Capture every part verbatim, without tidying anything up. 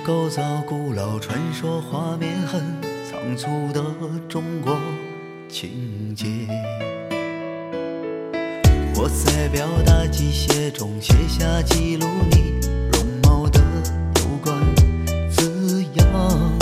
构造古老传说画面，很仓促的中国情节。我在表达机械中写下记录你容貌的有关字样。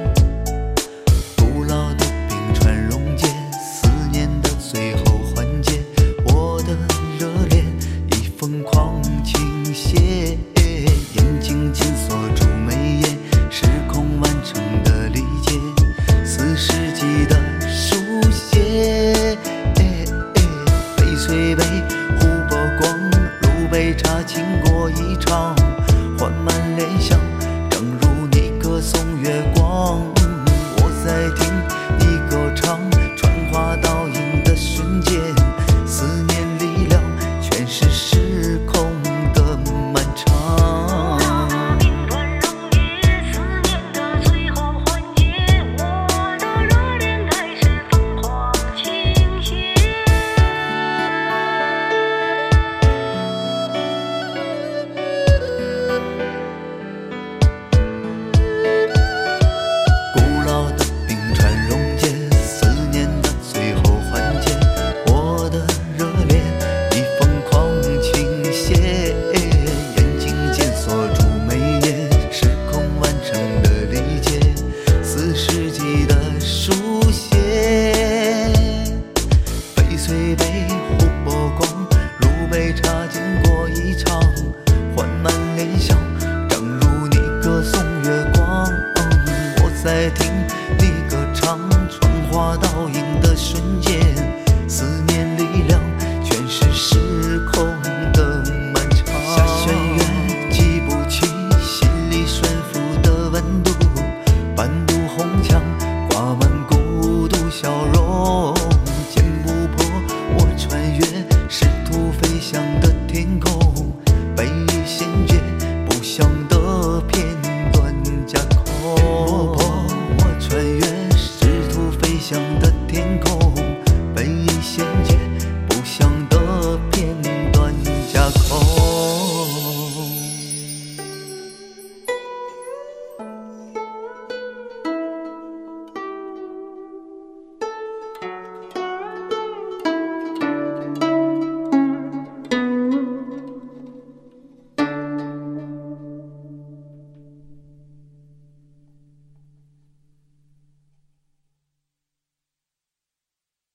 古老的冰川溶解，思念的最后环节，我的热恋已疯狂倾泻，眼睛紧锁住眉眼，时空完成的理解，四世纪的书写。翡翠杯，琥珀光，路杯茶，经过一场缓慢联想。